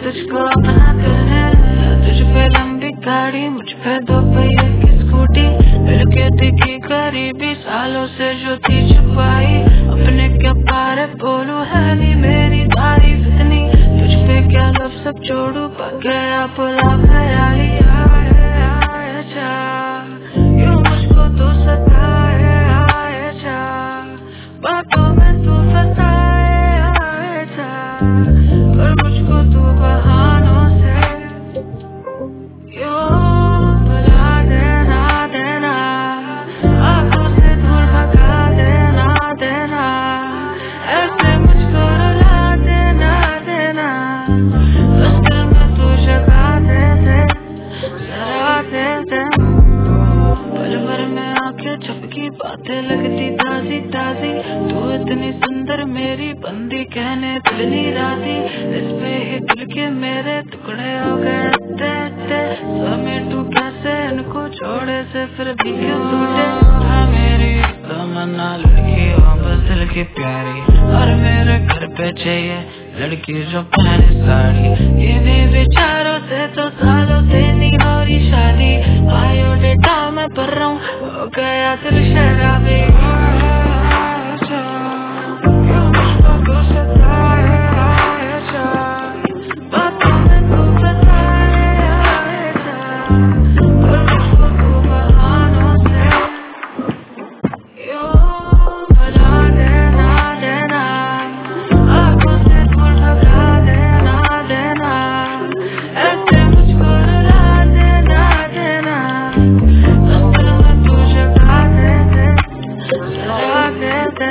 तुझको अपना करने, तुझ पे लंबी गाड़ी, मुझ पे 2 पहिए की स्कूटी, मिल के दिखी करीबी, सालों से जो थी छुपाई, अपने क्या पारे बोलूं, है नहीं मेरी तारीफ इतनी, तुझ पे क्या लफ्ज़ सब जोड़ू, पक गया बुला ख्याली। आए जा यूं मुझको तो सताए, आए जा बातों में तू फंसाए, आए जा पर मुझको तू बहानों से यूं भुला देना, देना आँखों से दूर भगा देना, देना ऐसे मुझको रुला देना, देना बस दिल में तू जगा दे दे, जरा दे दे। पल भर में आंखें झपकी, बातें लगती ताजी ताजी, तू इतनी सुंदर मेरी बंदी, कहने दिल नहीं राजी, इस पे ही दिल के मेरे टुकड़े हो गए थे, समेटू कैसे इनको छोड़े से फिर भी क्यों टूटे। हाँ मेरी तमन्ना लड़की हो बस दिल की प्यारी, और मेरे घर पे चाहिए लड़की जो पहने साड़ी, इन्हीं विचारों से तो सालों से नहीं हो रही शादी, बायोडेटा में भर रहा हूँ, हो गया दिल शराबी। बातों में तू फंसाए, आए जा और मुझको तू बहानों से यूं भुला देना, देना आँखों से दूर भगा देना, देना ऐसे मुझको रुला देना, देना बस दिल में तू जगा दे दे, जगा दे दे।